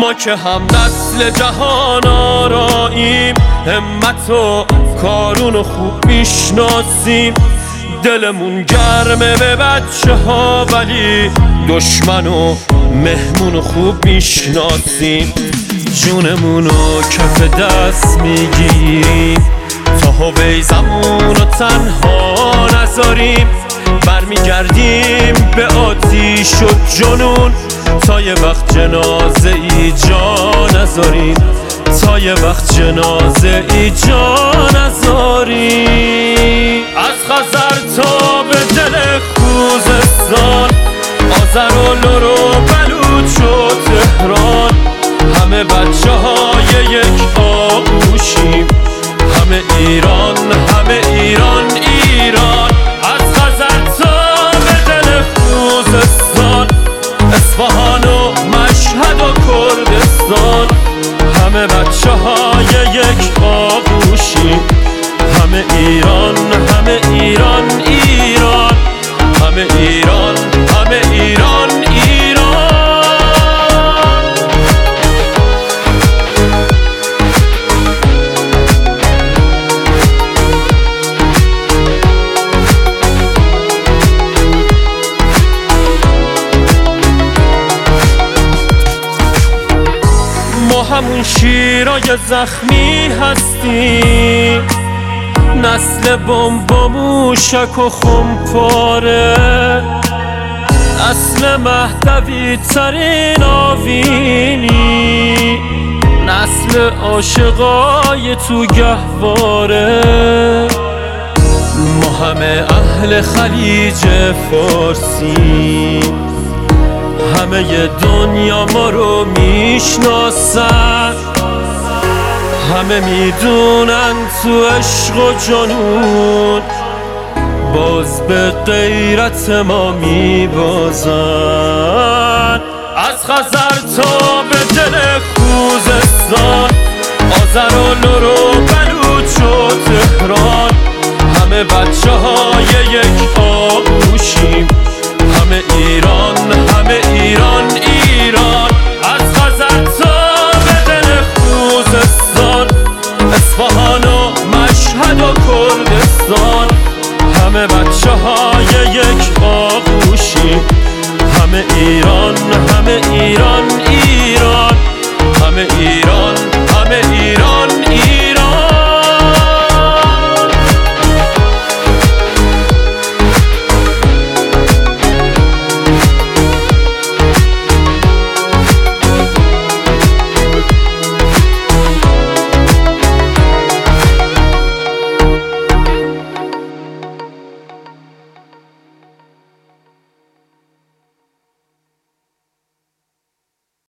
ما که هم نسل جهان آراییم، همت و کارون و خوب میشناسیم. دلمون گرمه به بچه ها ولی دشمن و مهمون و خوب میشناسیم. جونمونو کف دست میگیریم تا هویزمون رو تنها نذاریم. برمیگردیم به آتیش و جنون تا یه وقت جنازه ای جا نذاریم، تا یه وقت جنازه ای جا نذاریم. از خزر تا به دل خوزستان، آذر و لر و بلوچ و تهران، همه بچه های یک آغوشیم. همه ایران، همه ایران، ایران. از خزر تا به دل خوزستان، اصفهان و مشهد و کردستان، همه بچه های یک آغوشیم. همه ایران، همه ایران، ایران. همه ایران، همه ایران، ایران. ما همون شیرای زخمی هستیم، نسل بمب و موشک و خمپاره، نسل مهدوی ترین آوینی، نسل عاشقای تو گهواره. ما همه اهل خلیج فارسی، همه دنیا ما رو میشناسن، همه میدونن تو عشق و جنون باز به غیرت ما میبازن. از خزر تا به دل خوزستان، آذر و لر و بلوچ و تهران، همه بچه های یک آغوشیم. همه ایران، همه ایران، ایران. از خزر تا به دل خوزستان، اصفهان و مشهد و کردستان، همه بچه های یک آغوشیم. همه ایران، همه ایران، ایران. همه ایران، همه ایران.